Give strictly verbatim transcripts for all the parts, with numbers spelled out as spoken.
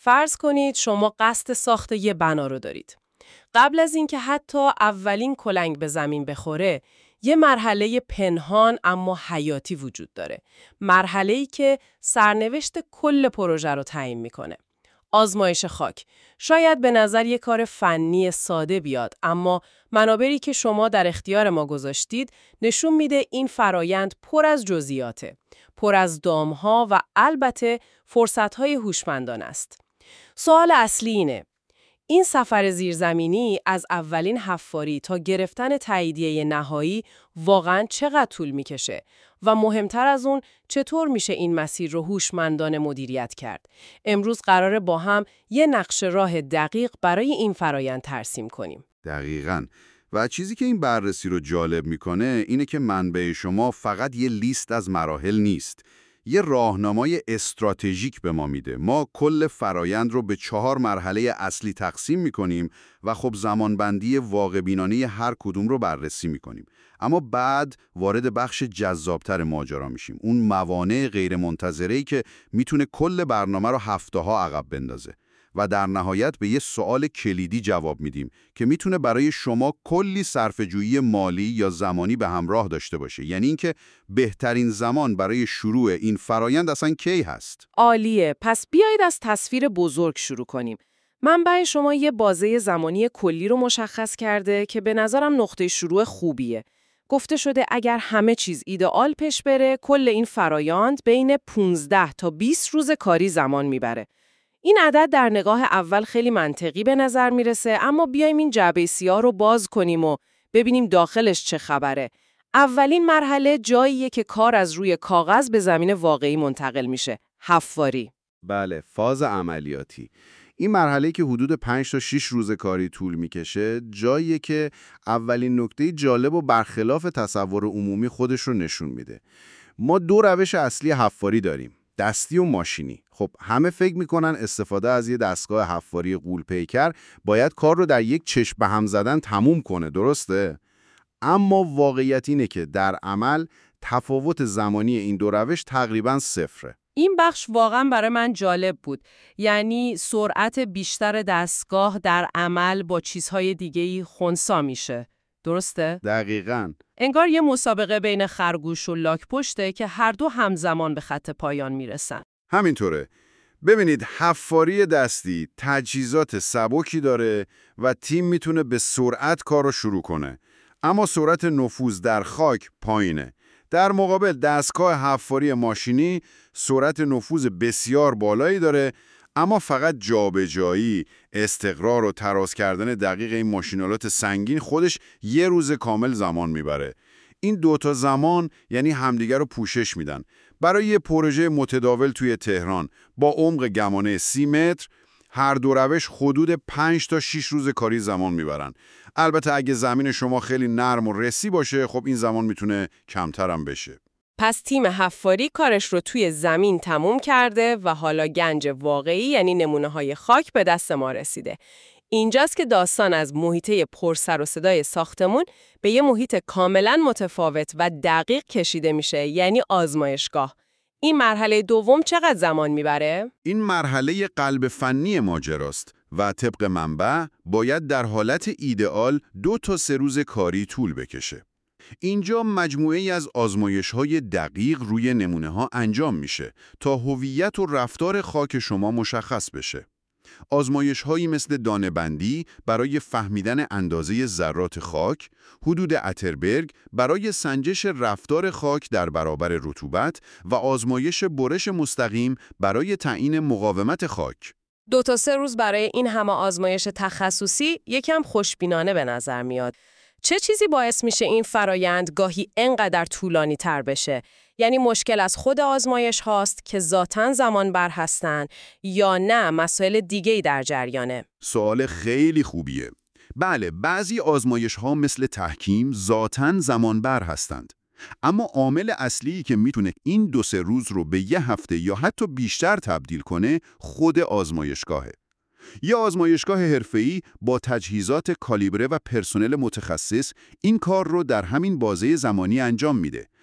فرض کنید شما قصد ساخت یه بنا رو دارید. قبل از اینکه حتی اولین کلنگ به زمین بخوره، یه مرحله پنهان اما حیاتی وجود داره. مرحله‌ای که سرنوشت کل پروژه رو تعیین میکنه. آزمایش خاک. شاید به نظر یه کار فنی ساده بیاد، اما منابعی که شما در اختیار ما گذاشتید نشون میده این فرایند پر از جزئیاته، پر از دامها و البته فرصت‌های هوشمندانه است. سوال اصلی اینه: این سفر زیرزمینی از اولین حفاری تا گرفتن تاییدیه نهایی واقعاً چقدر طول میکشه و مهمتر از اون چطور میشه این مسیر رو هوشمندانه مدیریت کرد؟ امروز قراره با هم یه نقشه راه دقیق برای این فرایند ترسیم کنیم. دقیقاً. و چیزی که این بررسی رو جالب میکنه اینه که منبع شما فقط یه لیست از مراحل نیست. یه راهنمای استراتژیک به ما میده. ما کل فرایند رو به چهار مرحله اصلی تقسیم میکنیم و خب زمانبندی واقع بینانه هر کدوم رو بررسی میکنیم. اما بعد وارد بخش جذابتر ماجرا میشیم. اون موانع غیر منتظره‌ای که میتونه کل برنامه رو هفته ها عقب بندازه. و در نهایت به یه سوال کلیدی جواب میدیم که میتونه برای شما کلی صرفه‌جویی مالی یا زمانی به همراه داشته باشه. یعنی اینکه بهترین زمان برای شروع این فرایند اصلا کی هست؟ عالیه. پس بیایید از تصویر بزرگ شروع کنیم. منبع شما یه بازه زمانی کلی رو مشخص کرده که به نظرم نقطه شروع خوبیه. گفته شده اگر همه چیز ایدئال پیش بره، کل این فرایند بین پانزده تا بیست روز کاری زمان میبره. این عدد در نگاه اول خیلی منطقی به نظر میرسه، اما بیایم این جعبه سیاه رو باز کنیم و ببینیم داخلش چه خبره. اولین مرحله جاییه که کار از روی کاغذ به زمین واقعی منتقل میشه. حفاری. بله، فاز عملیاتی. این مرحله که حدود پنج تا شش روز کاری طول میکشه، جاییه که اولین نکته جالب و برخلاف تصور عمومی خودش رو نشون میده. ما دو روش اصلی حفاری داریم: دستی و ماشینی. خب همه فکر میکنن استفاده از یه دستگاه حفاری غول‌پیکر باید کار رو در یک چشم به هم زدن تموم کنه، درسته؟ اما واقعیت اینه که در عمل تفاوت زمانی این دو روش تقریباً صفره. این بخش واقعا برای من جالب بود. یعنی سرعت بیشتر دستگاه در عمل با چیزهای دیگه‌ای خنثی میشه. درسته؟ دقیقاً. انگار یه مسابقه بین خرگوش و لاک‌پشته که هر دو همزمان به خط پایان میرسن. همینطوره. ببینید، حفاری دستی تجهیزات سبکی داره و تیم میتونه به سرعت کار رو شروع کنه. اما سرعت نفوذ در خاک پایینه. در مقابل دستگاه حفاری ماشینی سرعت نفوذ بسیار بالایی داره، اما فقط جابجایی، استقرار و تراز کردن دقیق این ماشینالات سنگین خودش یه روز کامل زمان میبره. این دوتا زمان یعنی همدیگر رو پوشش میدن. برای یه پروژه متداول توی تهران با عمق گمانه سی متر، هر دو روش حدود پنج تا شش روز کاری زمان میبرن. البته اگه زمین شما خیلی نرم و رسی باشه، خب این زمان میتونه کمتر هم بشه. پس تیم حفاری کارش رو توی زمین تموم کرده و حالا گنج واقعی یعنی نمونه‌های خاک به دست ما رسیده. اینجاست که داستان از محیطه پر سر و صدای ساختمون به یه محیط کاملا متفاوت و دقیق کشیده میشه، یعنی آزمایشگاه. این مرحله دوم چقدر زمان میبره؟ این مرحله قلب فنی ماجراست و طبق منبع باید در حالت ایدئال دو تا سه روز کاری طول بکشه. اینجا مجموعه‌ای از آزمایش‌های دقیق روی نمونه‌ها انجام میشه تا هویت و رفتار خاک شما مشخص بشه. آزمایش‌هایی مثل دانه‌بندی برای فهمیدن اندازه ذرات خاک، حدود اتربرگ برای سنجش رفتار خاک در برابر رطوبت و آزمایش برش مستقیم برای تعیین مقاومت خاک. دو تا سه روز برای این همه آزمایش تخصصی یکم خوشبینانه به نظر میاد. چه چیزی باعث میشه این فرایند گاهی انقدر طولانی تر بشه؟ یعنی مشکل از خود آزمایش هاست که ذاتاً زمان بر هستن یا نه مسائل دیگه‌ای در جریانه؟ سوال خیلی خوبیه. بله، بعضی آزمایش ها مثل تحکیم ذاتاً زمان بر هستند. اما عامل اصلی که میتونه این دو سه روز رو به یه هفته یا حتی بیشتر تبدیل کنه خود آزمایشگاهه. یه آزمایشگاه حرفه‌ای با تجهیزات کالیبره و پرسنل متخصص این کار رو در همین بازه زمانی انجام میده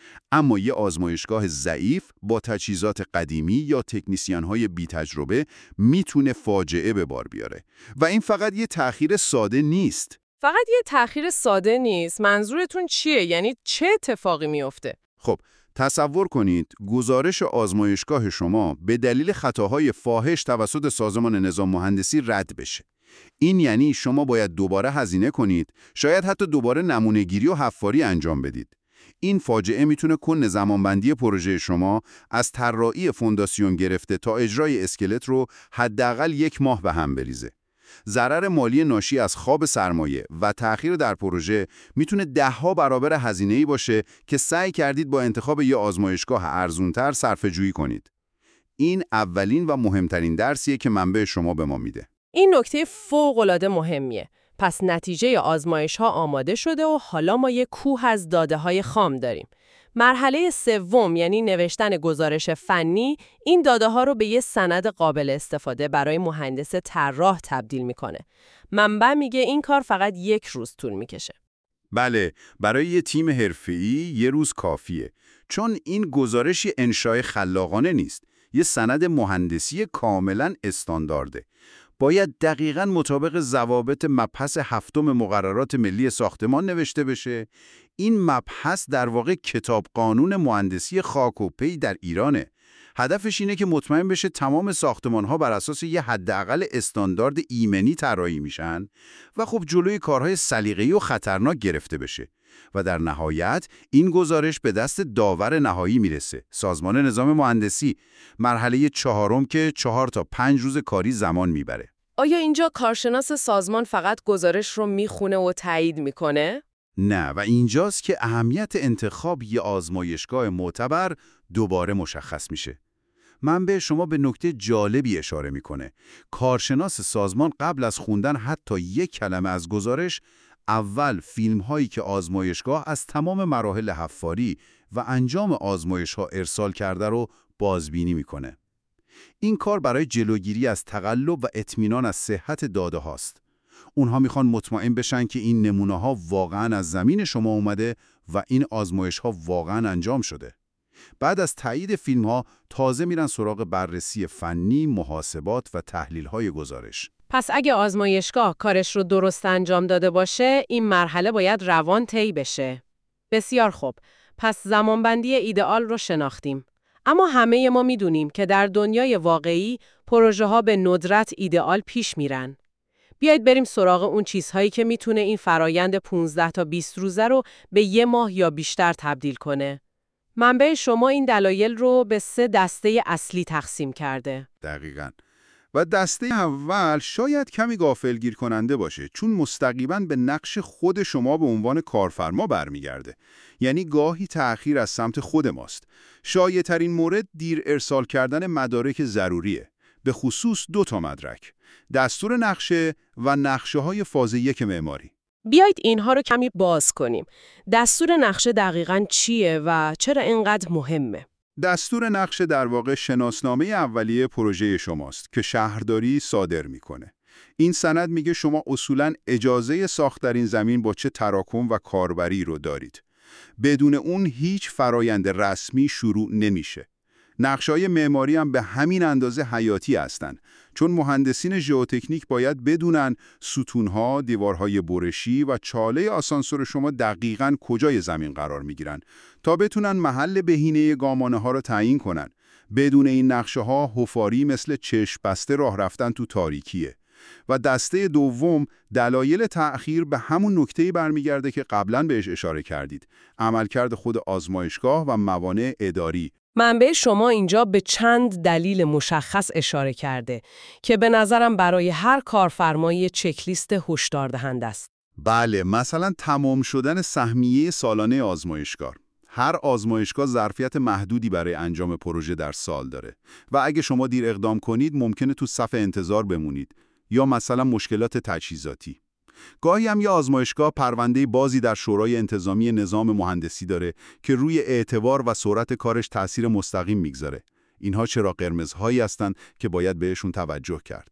اما یه آزمایشگاه ضعیف با تجهیزات قدیمی یا تکنیسیان‌های بی تجربه میتونه فاجعه به بار بیاره. و این فقط یه تأخیر ساده نیست. فقط یه تأخیر ساده نیست. منظورتون چیه؟ یعنی چه اتفاقی میفته؟ خب تصور کنید گزارش آزمایشگاه شما به دلیل خطاهای فاحش توسط سازمان نظام مهندسی رد بشه. این یعنی شما باید دوباره هزینه کنید، شاید حتی دوباره نمونه‌گیری و حفاری انجام بدید. این فاجعه میتونه کل زمانبندی پروژه شما از طراحی فونداسیون گرفته تا اجرای اسکلت رو حداقل یک ماه به هم بریزه. ضرر مالی ناشی از خواب سرمایه و تأخیر در پروژه میتونه ده‌ها برابر هزینه‌ای باشه که سعی کردید با انتخاب یه آزمایشگاه ارزان‌تر صرفه‌جویی کنید. این اولین و مهمترین درسیه که منبع شما به ما میده. این نکته فوق‌العاده مهمیه. پس نتیجه آزمایش‌ها آماده شده و حالا ما یک کوه از داده‌های خام داریم. مرحله سوم یعنی نوشتن گزارش فنی این داده‌ها رو به یه سند قابل استفاده برای مهندس طراح تبدیل میکنه. منبع میگه این کار فقط یک روز طول میکشه. بله، برای یه تیم حرفه‌ای یه روز کافیه. چون این گزارش انشای خلاقانه نیست. یه سند مهندسی کاملاً استاندارده. باید دقیقاً مطابق ضوابط مبحث هفتم مقررات ملی ساختمان نوشته بشه. این مبحث در واقع کتاب قانون مهندسی خاک و پی در ایرانه. هدفش اینه که مطمئن بشه تمام ساختمان‌ها بر اساس یه حداقل استاندارد ایمنی طراحی میشن و خب جلوی کارهای سلیقه‌ای و خطرناک گرفته بشه. و در نهایت این گزارش به دست داور نهایی میرسه، سازمان نظام مهندسی، مرحله چهارم که چهار تا پنج روز کاری زمان میبره. آیا اینجا کارشناس سازمان فقط گزارش رو میخونه و تایید میکنه؟ نه، و اینجاست که اهمیت انتخاب یه آزمایشگاه معتبر دوباره مشخص میشه. منبع شما به نکته جالبی اشاره میکنه. کارشناس سازمان قبل از خوندن حتی یک کلمه از گزارش، اول فیلم هایی که آزمایشگاه از تمام مراحل حفاری و انجام آزمایش ها ارسال کرده رو بازبینی میکنه. این کار برای جلوگیری از تقلب و اطمینان از صحت داده هاست. اونها میخوان مطمئن بشن که این نمونه ها واقعا از زمین شما اومده و این آزمایش ها واقعا انجام شده. بعد از تایید فیلم ها تازه میرن سراغ بررسی فنی، محاسبات و تحلیل های گزارش. پس اگه آزمایشگاه کارش رو درست انجام داده باشه، این مرحله باید روان طی بشه. بسیار خوب. پس زمانبندی ایدئال رو شناختیم. اما همه ما میدونیم که در دنیای واقعی پروژه ها به ندرت ایدئال پیش میرن. بیایید بریم سراغ اون چیزهایی که میتونه این فرایند پانزده تا بیست روزه رو به یه ماه یا بیشتر تبدیل کنه. منبع شما این دلایل رو به سه دسته اصلی تقسیم کرده. دقیقاً. و دسته اول شاید کمی غافلگیر کننده باشه، چون مستقیما به نقش خود شما به عنوان کارفرما برمیگرده. یعنی گاهی تأخیر از سمت خود ماست. شایع‌ترین مورد دیر ارسال کردن مدارک ضروریه، به خصوص دو تا مدرک، دستور نقشه و نقشه های فاز یک معماری. بیایید اینها رو کمی باز کنیم. دستور نقشه دقیقاً چیه و چرا اینقدر مهمه؟ دستور نقشه در واقع شناسنامه اولیه پروژه شماست که شهرداری صادر میکنه. این سند میگه شما اصولاً اجازه ساخت در این زمین با چه تراکم و کاربری رو دارید. بدون اون هیچ فرایند رسمی شروع نمیشه. نقشه‌های معماری هم به همین اندازه حیاتی هستند، چون مهندسین ژئوتکنیک باید بدونن ستون‌ها، دیوارهای برشی و چاله آسانسور شما دقیقاً کجای زمین قرار می‌گیرن تا بتونن محل بهینه گامانه‌ها رو تعیین کنن. بدون این نقشه‌ها حفاری مثل چشم بسته راه رفتن تو تاریکیه. و دسته دوم دلایل تأخیر به همون نکته‌ای برمیگرده که قبلاً بهش اشاره کردید، عملکرد خود آزمایشگاه و موانع اداری. منبع شما اینجا به چند دلیل مشخص اشاره کرده که به نظرم برای هر کارفرمایی چکلیست هشدار دهنده است. بله، مثلا تمام شدن سهمیه سالانه آزمایشگاه. هر آزمایشگاه ظرفیت محدودی برای انجام پروژه در سال داره و اگه شما دیر اقدام کنید ممکنه تو صف انتظار بمونید، یا مثلا مشکلات تجهیزاتی. گاهی هم یه آزمایشگاه پرونده بازی در شورای انتظامی نظام مهندسی داره که روی اعتبار و سرعت کارش تأثیر مستقیم میگذاره. اینها چرا قرمزهایی هستن که باید بهشون توجه کرد.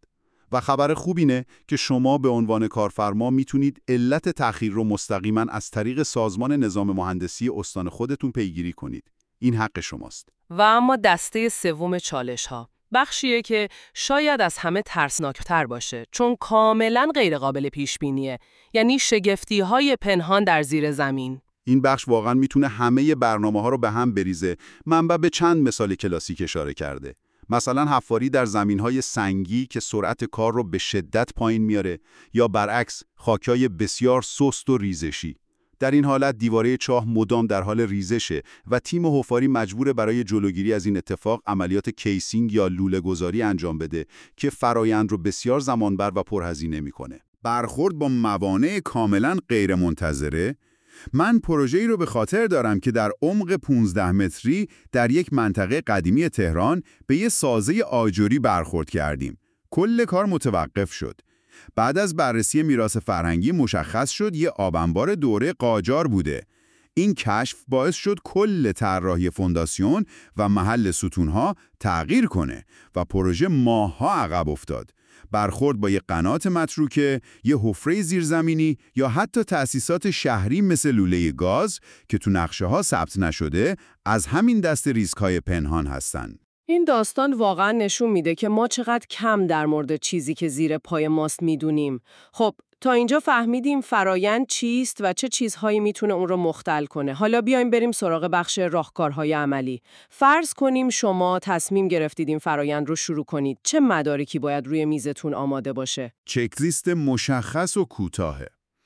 و خبر خوب اینه که شما به عنوان کارفرما میتونید علت تأخیر رو مستقیما از طریق سازمان نظام مهندسی استان خودتون پیگیری کنید. این حق شماست. و اما دسته سوم چالش‌ها بخشیه که شاید از همه ترسناکتر باشه، چون کاملاً غیرقابل پیش‌بینیه. یعنی شگفتی‌های پنهان در زیر زمین. این بخش واقعا میتونه همه برنامه‌ها رو به هم بریزه. منبع به چند مثال کلاسیک اشاره کرده. مثلا حفاری در زمین‌های سنگی که سرعت کار رو به شدت پایین میاره، یا برعکس خاک‌های بسیار سست و ریزشی. در این حالت دیواره چاه مدام در حال ریزشه و تیم حفاری مجبور برای جلوگیری از این اتفاق عملیات کیسینگ یا لوله‌گذاری انجام بده که فرایند رو بسیار زمانبر و پرهزینه میکنه. برخورد با موانع کاملا غیرمنتظره. من پروژه‌ای رو به خاطر دارم که در عمق پانزده متری در یک منطقه قدیمی تهران به یه سازه آجری برخورد کردیم. کل کار متوقف شد. بعد از بررسی میراث فرهنگی مشخص شد یه آبانبار دوره قاجار بوده. این کشف باعث شد کل طراحی فونداسیون و محل ستونها تغییر کنه و پروژه ماه‌ها عقب افتاد. برخورد با یه قنات متروکه، یه حفره زیرزمینی یا حتی تأسیسات شهری مثل لوله گاز که تو نقشه‌ها ثبت نشده، از همین دست ریسک‌های پنهان هستن. این داستان واقعا نشون میده که ما چقدر کم در مورد چیزی که زیر پای ماست میدونیم. خب تا اینجا فهمیدیم فرایند چیست و چه چیزهایی میتونه اون رو مختل کنه. حالا بیایم بریم سراغ بخش راهکارهای عملی. فرض کنیم شما تصمیم گرفتید این فرایند رو شروع کنید. چه مدارکی باید روی میزتون آماده باشه؟ چکلیست مشخص و کوتاهه.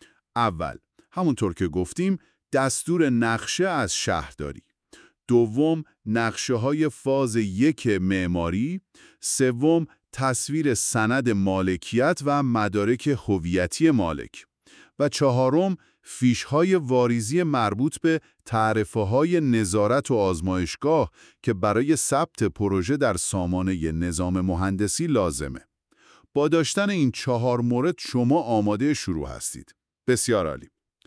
اول، همونطور که گفتیم، دستور نقشه از شهرداری. دوم، نقشه‌های فاز یک معماری. سوم، تصویر سند مالکیت و مدارک هویتی مالک. و چهارم، فیش‌های واریزی مربوط به تعرفه‌های نظارت و آزمایشگاه که برای ثبت پروژه در سامانه نظام مهندسی لازمه. با داشتن این چهار مورد شما آماده شروع هستید. بسیار عالی.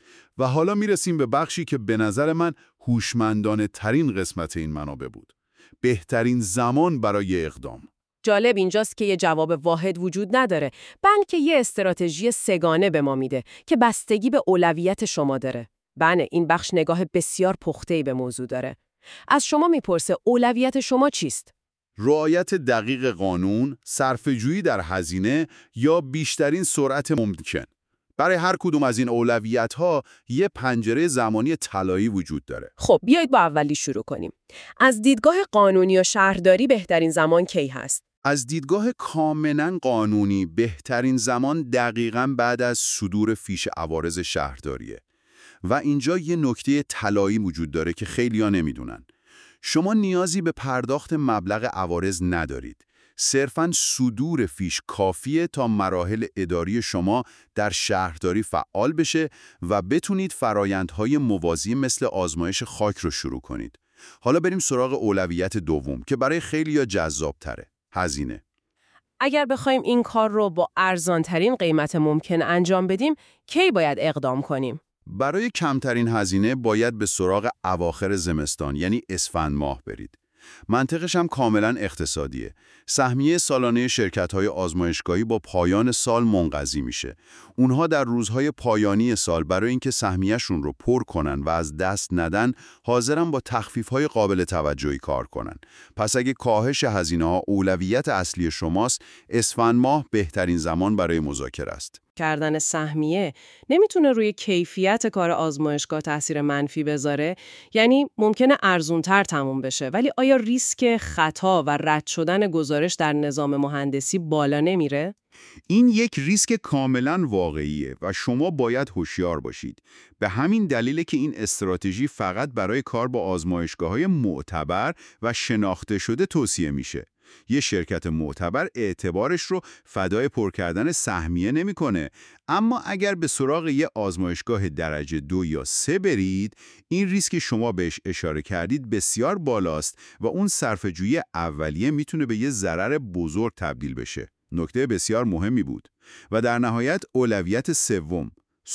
و حالا میرسیم به بخشی که به نظر من هوشمندانه ترین قسمت این منابع بود. بهترین زمان برای اقدام. جالب اینجاست که یه جواب واحد وجود نداره، بلکه یه استراتژی سگانه به ما میده که بستگی به اولویت شما داره. بله، این بخش نگاه بسیار پخته‌ای به موضوع داره. از شما میپرسه اولویت شما چیست؟ رعایت دقیق قانون، صرفه‌جویی در هزینه یا بیشترین سرعت ممکن. برای هر کدوم از این اولویت‌ها یه پنجره زمانی طلایی وجود داره. خب بیایید با اولی شروع کنیم. از دیدگاه قانونی و شهرداری بهترین زمان کی هست؟ از دیدگاه کاملا قانونی بهترین زمان دقیقاً بعد از صدور فیش عوارض شهرداریه. و اینجا یه نکته طلایی وجود داره که خیلی‌ها نمیدونن. شما نیازی به پرداخت مبلغ عوارض ندارید. صرفاً صدور فیش کافیه تا مراحل اداری شما در شهرداری فعال بشه و بتونید فرایندهای موازی مثل آزمایش خاک رو شروع کنید. حالا بریم سراغ اولویت دوم که برای خیلی‌ها جذاب‌تره. هزینه. اگر بخوایم این کار رو با ارزان‌ترین قیمت ممکن انجام بدیم، کی باید اقدام کنیم؟ برای کمترین هزینه باید به سراغ اواخر زمستان، یعنی اسفند ماه برید. منطقش هم کاملا اقتصادیه. سهمیه سالانه شرکت‌های آزمایشگاهی با پایان سال منقضی میشه. اونها در روزهای پایانی سال برای اینکه سهمیه‌شون رو پر کنن و از دست ندن، حاضرن با تخفیف‌های قابل توجهی کار کنن. پس اگه کاهش هزینه‌ها اولویت اصلی شماست، اسفند ماه بهترین زمان برای مذاکره است. کردن سهمیه نمیتونه روی کیفیت کار آزمایشگاه تاثیر منفی بذاره؟ یعنی ممکنه ارزونتر تموم بشه، ولی آیا ریسک خطا و رد شدن گزارش در نظام مهندسی بالا نمیره؟ این یک ریسک کاملا واقعیه و شما باید هوشیار باشید. به همین دلیله که این استراتژی فقط برای کار با آزمایشگاه‌های معتبر و شناخته شده توصیه میشه. یه شرکت معتبر اعتبارش رو فدای پر کردن سهمیه نمیکنه. اما اگر به سراغ یه آزمایشگاه درجه دو یا سه برید، این ریسک شما بهش اشاره کردید بسیار بالاست و اون صرفه‌جویی اولیه میتونه به یه ضرر بزرگ تبدیل بشه. نکته بسیار مهمی بود. و در نهایت اولویت سوم،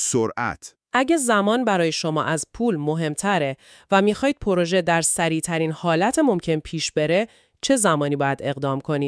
سرعت. اگه زمان برای شما از پول مهمتره و میخواید پروژه در سریع‌ترین حالت ممکن پیش بره، چه زمانی باید اقدام کنید؟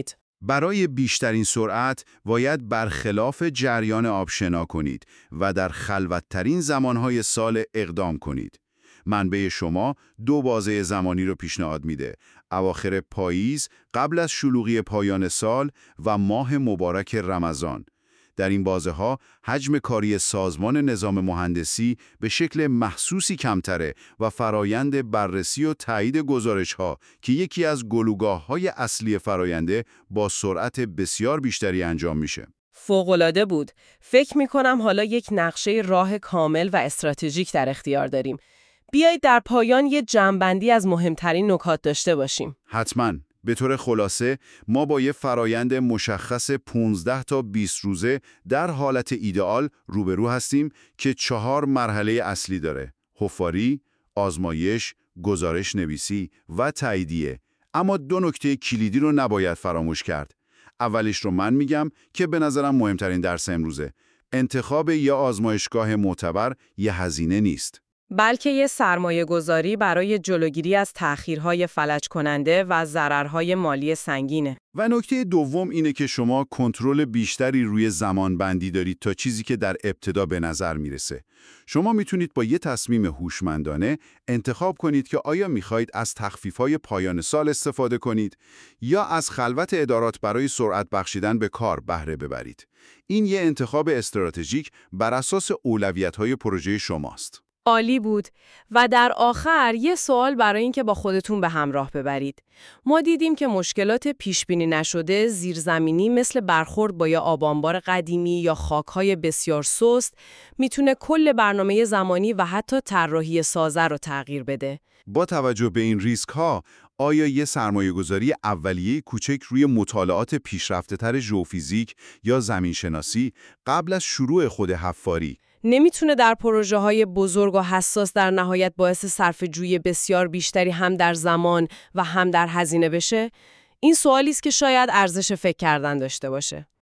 برای بیشترین سرعت باید برخلاف جریان آب شنا کنید و در خلوت‌ترین زمانهای سال اقدام کنید. منبع شما دو بازه زمانی رو پیشنهاد میده: اواخر پاییز قبل از شلوغی پایان سال و ماه مبارک رمضان. در این بازه ها حجم کاری سازمان نظام مهندسی به شکل محسوسی کمتره و فرایند بررسی و تایید گزارش ها که یکی از گلوگاه های اصلی فراینده با سرعت بسیار بیشتری انجام میشه. فوق‌العاده بود. فکر می‌کنم حالا یک نقشه راه کامل و استراتژیک در اختیار داریم. بیایید در پایان یه جمع‌بندی از مهمترین نکات داشته باشیم. حتماً. به طور خلاصه ما با یه فرایند مشخص پانزده تا بیست روزه در حالت ایدئال روبرو هستیم که چهار مرحله اصلی داره: حفاری، آزمایش، گزارش نویسی و تاییدیه. اما دو نکته کلیدی رو نباید فراموش کرد. اولش رو من میگم که به نظرم مهمترین درس امروزه: انتخاب یا آزمایشگاه معتبر یه هزینه نیست، بلکه یه سرمایه گذاری برای جلوگیری از تأخیرهای فلج کننده و ضررهای مالی سنگینه. و نکته دوم اینه که شما کنترل بیشتری روی زمان بندی دارید تا چیزی که در ابتدا به نظر میرسه. شما میتونید با یه تصمیم هوشمندانه انتخاب کنید که آیا میخواید از تخفیف‌های پایان سال استفاده کنید یا از خلوت ادارات برای سرعت بخشیدن به کار بهره ببرید. این یه انتخاب استراتژیک بر اساس اولویت‌های پروژه شماست. عالی بود. و در آخر یه سوال برای این که با خودتون به همراه ببرید. ما دیدیم که مشکلات پیشبینی نشده زیرزمینی مثل برخورد با یه آبانبار قدیمی یا خاک‌های بسیار سست میتونه کل برنامه زمانی و حتی طراحی سازه رو تغییر بده. با توجه به این ریسک‌ها، آیا یه سرمایه‌گذاری اولیه کوچک روی مطالعات پیشرفته‌تر ژئوفیزیک یا زمینشناسی قبل از شروع خود حفاری نمیتونه در پروژه‌های بزرگ و حساس در نهایت باعث صرفه‌جویی بسیار بیشتری هم در زمان و هم در هزینه بشه؟ این سوالی است که شاید ارزش فکر کردن داشته باشه.